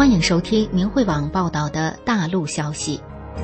欢迎收听明慧网报道的大陆消息。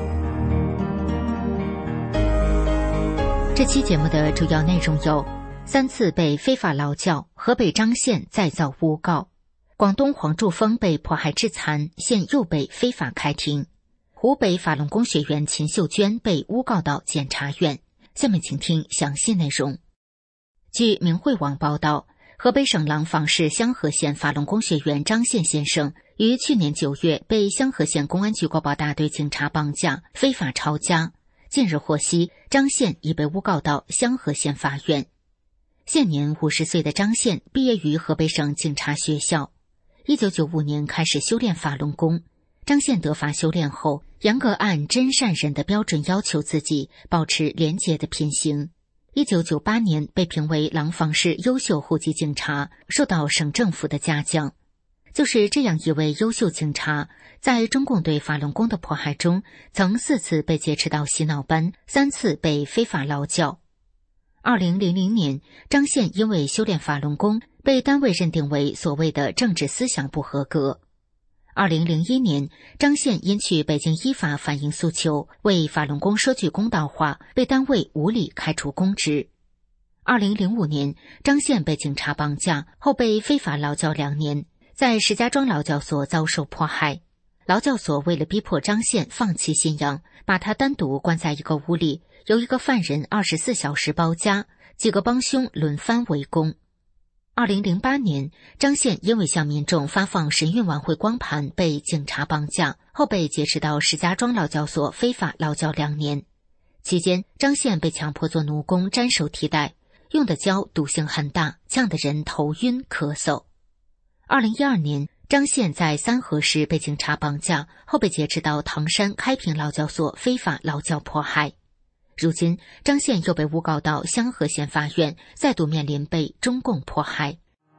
这期节目的主要内容有：3次被非法劳教，河北张县再遭诬告；广东黄柱峰被迫害致残，现又被非法开庭；湖北法轮功学员秦秀娟被诬告到检察院。下面请听详细内容。据明慧网报道，河北省廊坊市香河县法轮功学员张宪先生于去年9月被香河县公安局国保大队警察绑架，非法抄家。近日获悉，张宪已被诬告到香河县法院。现年50岁的张宪毕业于河北省警察学校，1995年开始修炼法轮功。张宪得法修炼后，严格按真善忍的标准要求自己，保持廉洁的品行。1998年被评为廊坊市优秀户籍警察，受到省政府的嘉奖。就是这样一位优秀警察，在中共对法轮功的迫害中，曾4次被劫持到洗脑班，3次被非法劳教。2000年，张宪因为修炼法轮功，被单位认定为所谓的政治思想不合格。2001年，张宪因去北京依法反映诉求，为法轮功说句公道话，被单位无理开除公职。2005年，张宪被警察绑架后被非法劳教2年，在石家庄劳教所遭受迫害。劳教所为了逼迫张宪放弃信仰，把他单独关在一个屋里，由一个犯人24小时包夹，几个帮凶轮番围攻。2008年，张宪因为向民众发放神韵晚会光盘被警察绑架，后被劫持到石家庄劳教所非法劳教2年。期间，张宪被强迫做奴工，沾手提袋，用的胶毒性很大，呛得人头晕咳嗽。2012年，张宪在三河市被警察绑架，后被劫持到唐山开平劳教所非法劳教迫害。如今，张宪又被诬告到香河县法院，再度面临被中共迫害。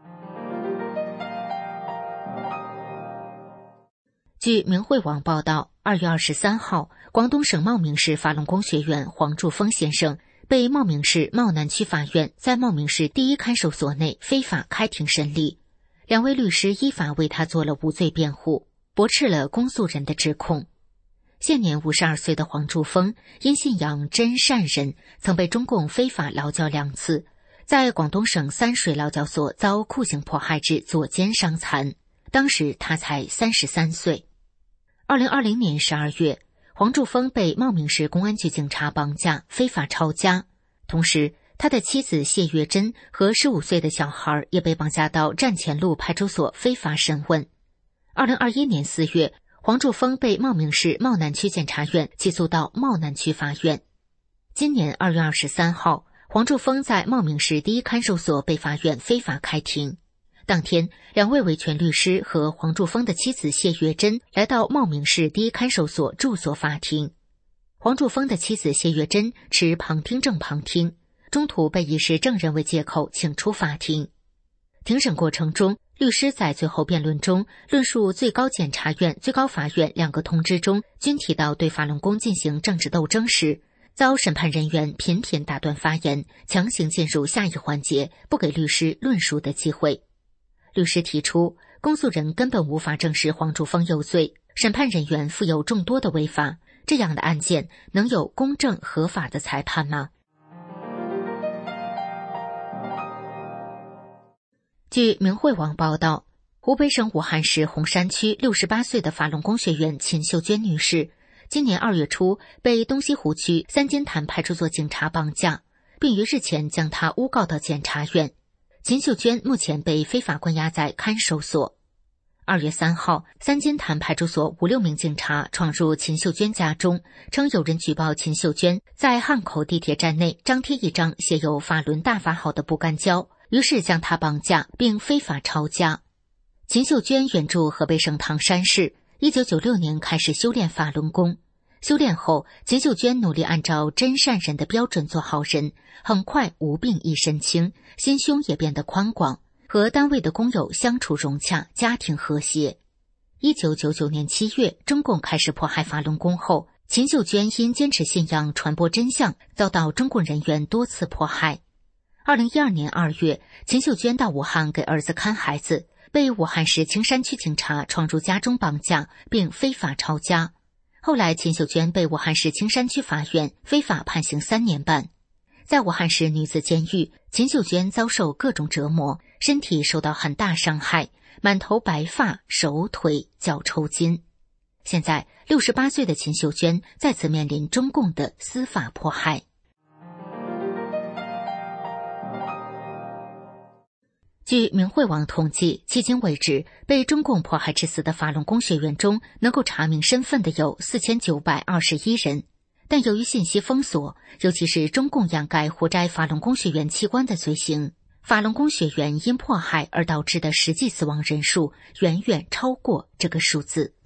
据明慧网报道，2月23号，广东省茂名市法轮功学员黄柱峰先生被茂名市茂南区法院在茂名市第一看守所内非法开庭审理。2位律师依法为他做了无罪辩护，驳斥了公诉人的指控。现年52岁的黄柱峰因信仰真善忍，曾被中共非法劳教2次，在广东省三水劳教所遭酷刑迫害致左肩伤残，当时他才33岁。2020年12月，黄柱峰被茂名市公安局警察绑架，非法抄家。同时，他的妻子谢月珍和15岁的小孩也被绑架到站前路派出所非法审问。2021年4月，黄柱峰被茂名市茂南区检察院起诉到茂南区法院。今年2月23号，黄柱峰在茂名市第一看守所被法院非法开庭。当天，2位维权律师和黄柱峰的妻子谢月珍来到茂名市第一看守所住所法庭。黄柱峰的妻子谢月珍持旁听证旁听，中途被以是证人为借口请出法庭。庭审过程中，律师在最后辩论中论述最高检察院、最高法院2个通知中均提到对法轮功进行政治斗争时，遭审判人员频频打断发言，强行进入下一环节，不给律师论述的机会。律师提出，公诉人根本无法证实黄柱峰有罪，审判人员负有众多的违法，这样的案件能有公正合法的裁判吗？据明慧网报道，湖北省武汉市洪山区68岁的法轮功学员秦秀娟女士，今年2月初被东西湖区三金潭派出所警察绑架，并于日前将她诬告到检察院。秦秀娟目前被非法关押在看守所。2月3号，三金潭派出所5、6名警察闯入秦秀娟家中，称有人举报秦秀娟在汉口地铁站内张贴一张写有法轮大法好的布干胶，于是将她绑架并非法抄家。秦秀娟原住河北省唐山市，1996年开始修炼法轮功。修炼后，秦秀娟努力按照真善忍的标准做好人，很快无病一身轻，心胸也变得宽广，和单位的工友相处融洽，家庭和谐。1999年7月，中共开始迫害法轮功后，秦秀娟因坚持信仰、传播真相，遭到中共人员多次迫害。2012年2月，秦秀娟到武汉给儿子看孩子， 被武汉市青山区警察闯入家中绑架并非法抄家。后来秦秀娟被武汉市青山区法院非法判刑3年半。在武汉市女子监狱，秦秀娟遭受各种折磨，身体受到很大伤害，满头白发，手腿脚抽筋。现在68岁的秦秀娟再次面临中共的司法迫害。据明慧网统计，迄今为止，被中共迫害致死的法轮功学员中，能够查明身份的有4921人。但由于信息封锁，尤其是中共掩盖活摘法轮功学员器官的罪行，法轮功学员因迫害而导致的实际死亡人数远远超过这个数字。